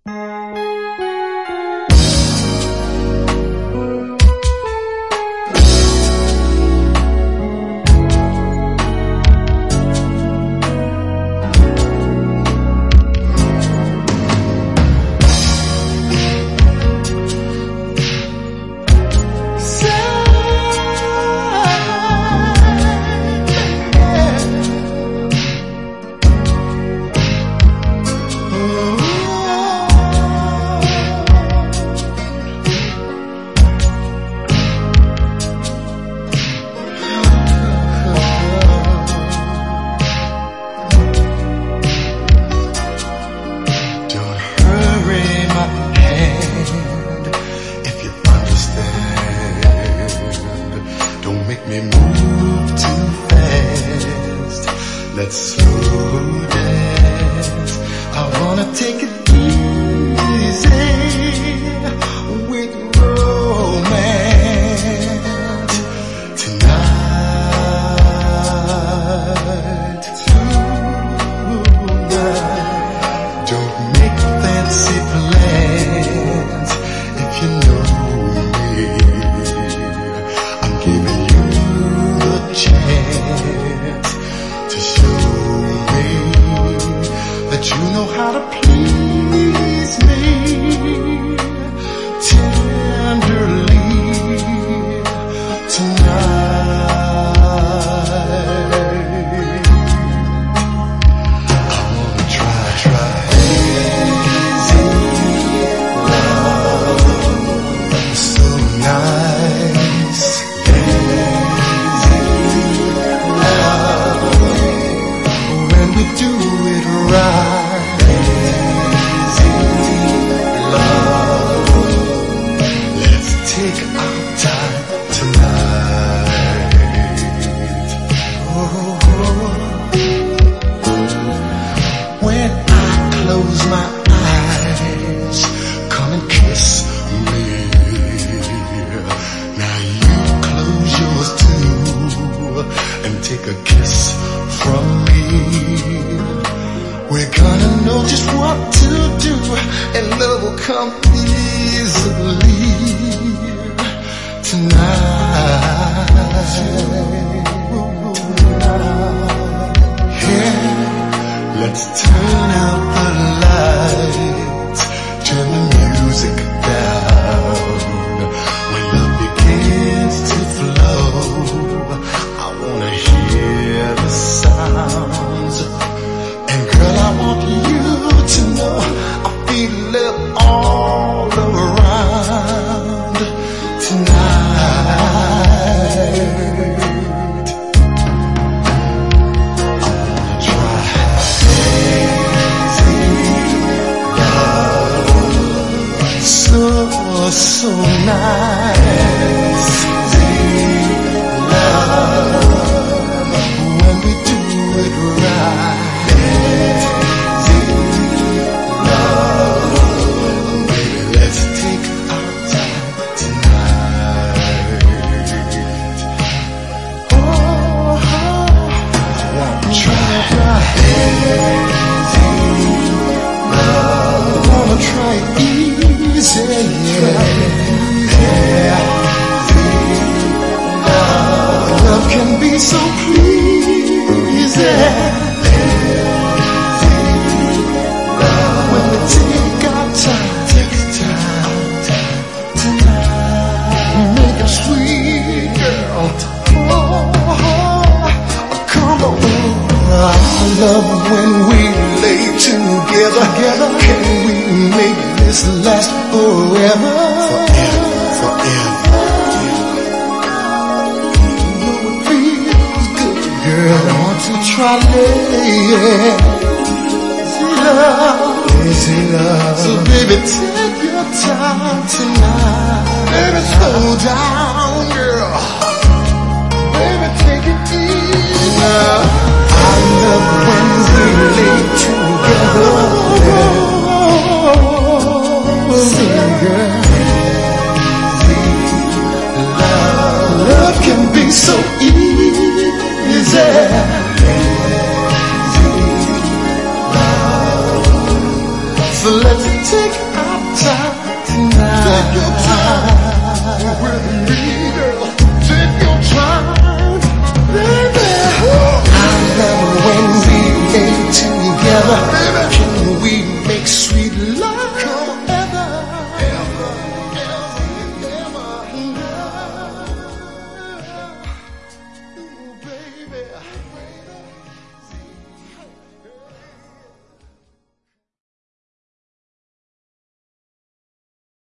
Let's slow dance. I wanna take it easy with romance tonight. Don't make fancy plans if you know me. I'm giving you the chance to show me that you know how to please me tenderly tonight. I wanna try easy love, so nice, easy love. When we do it right, easy love. Let's take our time tonight. Oh, when I close my eyes, come and kiss me. Now you close yours too and take a kiss from me. We're gonna know just what to do, and love will come easily tonight. Yeah, let's turn out the lights, turn the music down. When love begins to flow, I wanna hear the sounds. And girl, I want you to know I feel love all around tonight. I wanna try easy love, so nice, easy love. When we do it right, try easy, yeah. Love can be so easy when we take our time tonight. Make it sweet, girl. Oh, come on. I love when we lay together. Can we make this last forever? Forever. You know it feels good, girl. I want to try easy love. So baby, take your time tonight. Baby, slow down, girl. Baby, take it easy. I love when we lay together. Love can be so easy. So let's take our time tonight. Take your time with me, girl. Take your time, baby. I love when we lay together. Baby, can we make sweet love?